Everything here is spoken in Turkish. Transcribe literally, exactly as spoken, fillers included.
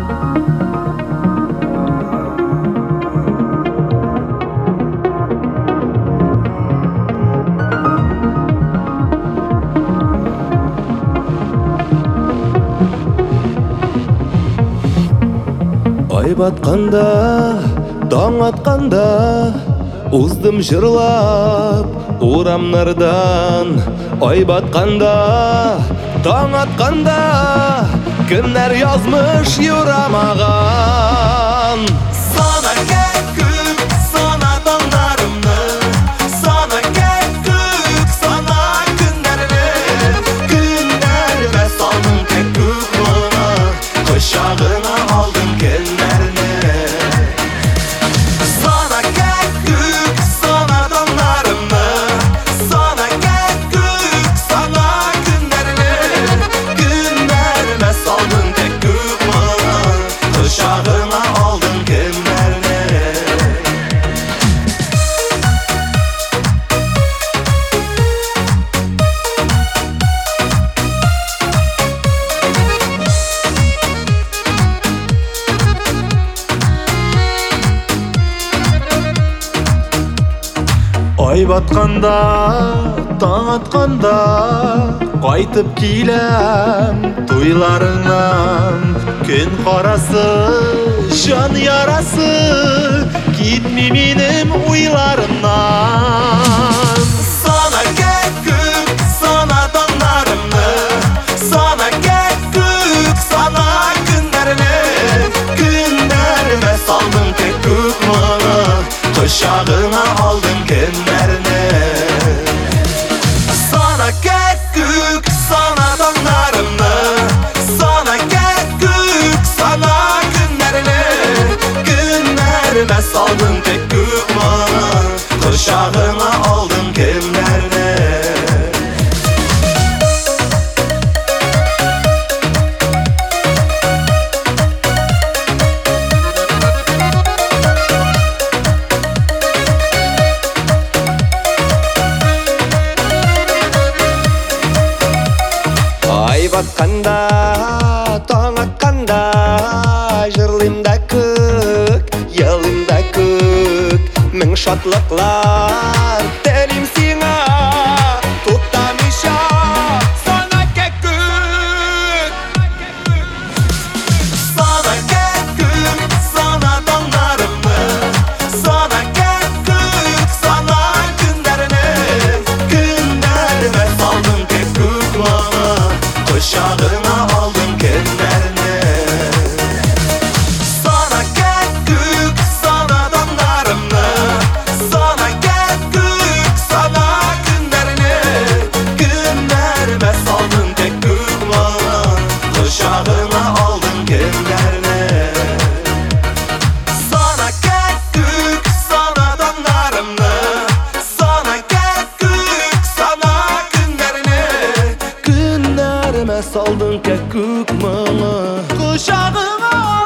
Ay batqanda, taң atqanda, uzdым жырлап урамнардан. Ay батқанда, таң атқанда, кемнәр язмыш юрамаган. Sana kekük, sana dağlarımı, sana kekük, sana günlerini, günlerime saldım kekük bana, kuşağına aldım genlerini. Sana kekük, sana dağlarımı, sana kekük, sana günlerini, günlerime saldım kekük bana, kuşağına aldım genlerini. Ay батқанда, таң атқанда, қайтып киләм туйларыңнан. Күн қарасы, жан ярасы, китми минем уйларымнан. Sana kekük, sana dağlarımı, sana kekük, sana günlerini, günlerime saldım kekük bana, kuşağına aldım genlerini. Sana kekük, sana dağlarımı, sana kekük, sana günlerini, günlerime saldım kekük bana, kuşağına aldım genlerini. Ay батқанда, таң атқанда, жырлыйм да күк, йылыйм да күк. Мең шатлыклар телим сиңа, туктамыйча sana кекүк. Sana kekük, sana dağlarımı, sana kekük, sana günlerini, günlerime saldım kekük bana, kuşağına aldım genlerini. Sana kekük, sana dağlarımı, sana kekük, sana günlerini, günlerime saldım kekük bana, kuşağına aldım genlerini. Sana kekük, sana dağlarımı, sana kekük, sana günlerini, Günlerime saldın kekük mana, kuşağına